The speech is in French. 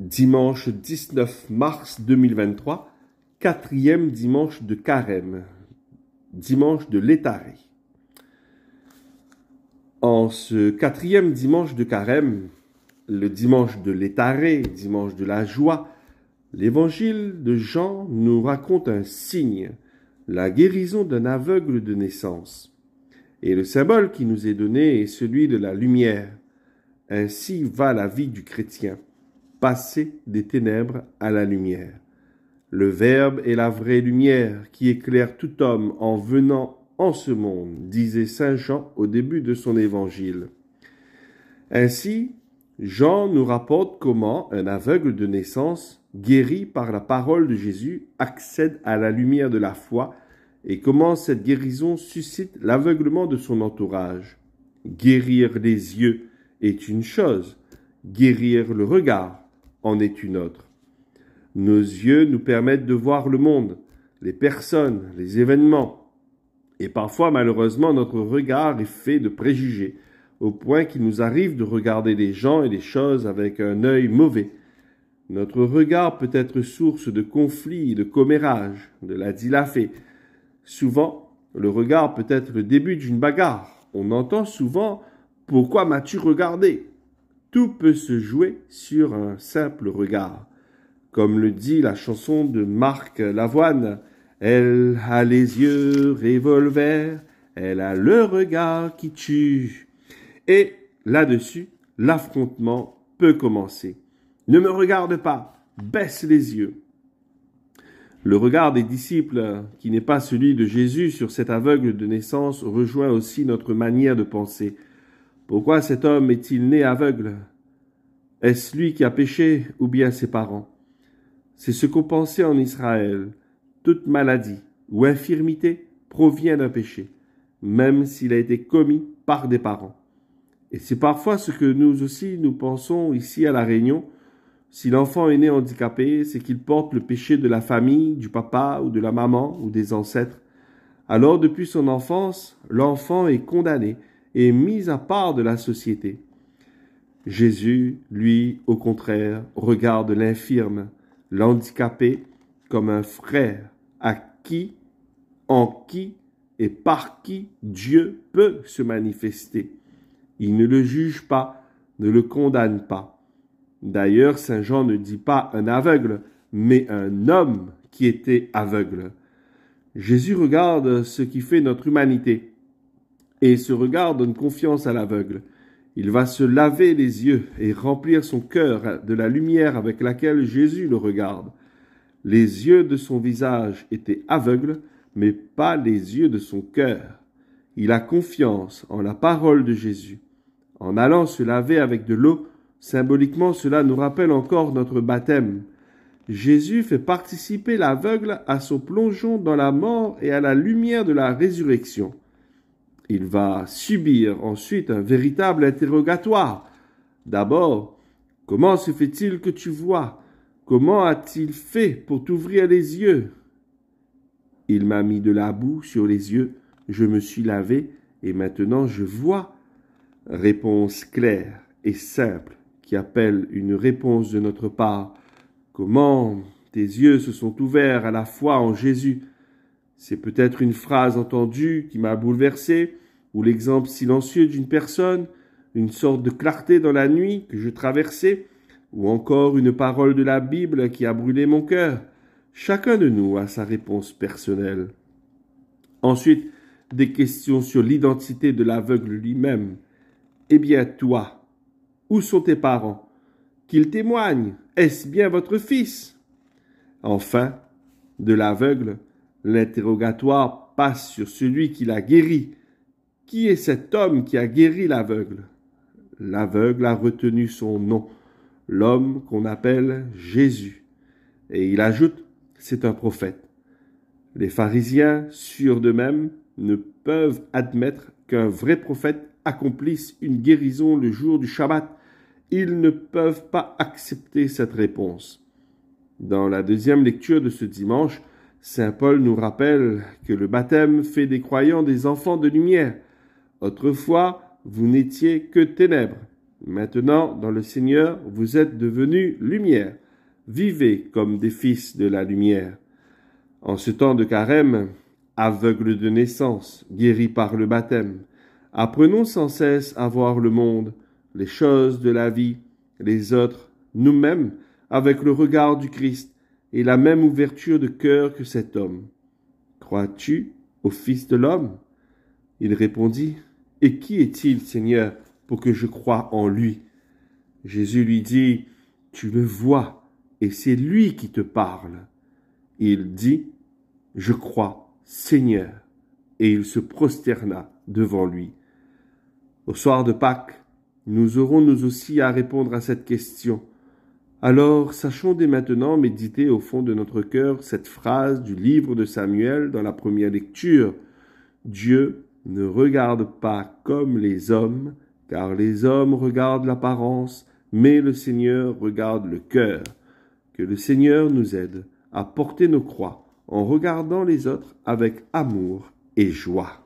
Dimanche 19 mars 2023, quatrième dimanche de Carême, dimanche de Létaré. En ce quatrième dimanche de Carême, le dimanche de Létaré, dimanche de la joie, l'évangile de Jean nous raconte un signe, la guérison d'un aveugle de naissance. Et le symbole qui nous est donné est celui de la lumière. Ainsi va la vie du chrétien, passer des ténèbres à la lumière. Le Verbe est la vraie lumière qui éclaire tout homme en venant en ce monde, disait saint Jean au début de son évangile. Ainsi, Jean nous rapporte comment un aveugle de naissance, guéri par la parole de Jésus, accède à la lumière de la foi et comment cette guérison suscite l'aveuglement de son entourage. Guérir les yeux est une chose, guérir le regard en est une autre. Nos yeux nous permettent de voir le monde, les personnes, les événements. Et parfois, malheureusement, notre regard est fait de préjugés, au point qu'il nous arrive de regarder les gens et les choses avec un œil mauvais. Notre regard peut être source de conflits et de commérages, de la dit la fée. Souvent, le regard peut être le début d'une bagarre. On entend souvent « Pourquoi m'as-tu regardé ?» Tout peut se jouer sur un simple regard. Comme le dit la chanson de Marc Lavoine, « Elle a les yeux revolver, elle a le regard qui tue. » Et là-dessus, l'affrontement peut commencer. « Ne me regarde pas, baisse les yeux. » Le regard des disciples, qui n'est pas celui de Jésus sur cet aveugle de naissance, rejoint aussi notre manière de penser. Pourquoi cet homme est-il né aveugle? Est-ce lui qui a péché ou bien ses parents? C'est ce qu'on pensait en Israël. Toute maladie ou infirmité provient d'un péché, même s'il a été commis par des parents. Et c'est parfois ce que nous aussi nous pensons ici à La Réunion. Si l'enfant est né handicapé, c'est qu'il porte le péché de la famille, du papa ou de la maman ou des ancêtres. Alors depuis son enfance, l'enfant est condamné et mis à part de la société. Jésus, lui, au contraire, regarde l'infirme, l'handicapé comme un frère à qui, en qui et par qui Dieu peut se manifester. Il ne le juge pas, ne le condamne pas. D'ailleurs, saint Jean ne dit pas un aveugle, mais un homme qui était aveugle. Jésus regarde ce qui fait notre humanité, et ce regard donne confiance à l'aveugle. Il va se laver les yeux et remplir son cœur de la lumière avec laquelle Jésus le regarde. Les yeux de son visage étaient aveugles, mais pas les yeux de son cœur. Il a confiance en la parole de Jésus. En allant se laver avec de l'eau, symboliquement cela nous rappelle encore notre baptême. Jésus fait participer l'aveugle à son plongeon dans la mort et à la lumière de la résurrection. Il va subir ensuite un véritable interrogatoire. D'abord, comment se fait-il que tu vois? Comment a-t-il fait pour t'ouvrir les yeux? Il m'a mis de la boue sur les yeux, je me suis lavé et maintenant je vois. Réponse claire et simple qui appelle une réponse de notre part. Comment tes yeux se sont ouverts à la foi en Jésus? C'est peut-être une phrase entendue qui m'a bouleversé, ou l'exemple silencieux d'une personne, une sorte de clarté dans la nuit que je traversais, ou encore une parole de la Bible qui a brûlé mon cœur. Chacun de nous a sa réponse personnelle. Ensuite, des questions sur l'identité de l'aveugle lui-même. Eh bien, toi, où sont tes parents? Qu'ils témoignent. Est-ce bien votre fils? Enfin, de l'aveugle, l'interrogatoire passe sur celui qui l'a guéri. Qui est cet homme qui a guéri l'aveugle? L'aveugle a retenu son nom, l'homme qu'on appelle Jésus. Et il ajoute, c'est un prophète. Les pharisiens, sûrs d'eux-mêmes, ne peuvent admettre qu'un vrai prophète accomplisse une guérison le jour du Shabbat. Ils ne peuvent pas accepter cette réponse. Dans la deuxième lecture de ce dimanche, saint Paul nous rappelle que le baptême fait des croyants des enfants de lumière. Autrefois, vous n'étiez que ténèbres, Maintenant, dans le Seigneur, vous êtes devenus lumière. Vivez comme des fils de la lumière. En ce temps de carême, aveugles de naissance, guéris par le baptême, apprenons sans cesse à voir le monde, les choses de la vie, les autres, nous-mêmes, avec le regard du Christ et la même ouverture de cœur que cet homme. Crois-tu au Fils de l'homme? Il répondit, et qui est-il, Seigneur, pour que je croie en lui? Jésus lui dit, tu le vois, et c'est lui qui te parle. Il dit, je crois, Seigneur, et il se prosterna devant lui. Au soir de Pâques, nous aurons nous aussi à répondre à cette question. Alors, sachons dès maintenant méditer au fond de notre cœur cette phrase du livre de Samuel dans la première lecture. Dieu ne regarde pas comme les hommes, car les hommes regardent l'apparence, mais le Seigneur regarde le cœur. Que le Seigneur nous aide à porter nos croix en regardant les autres avec amour et joie.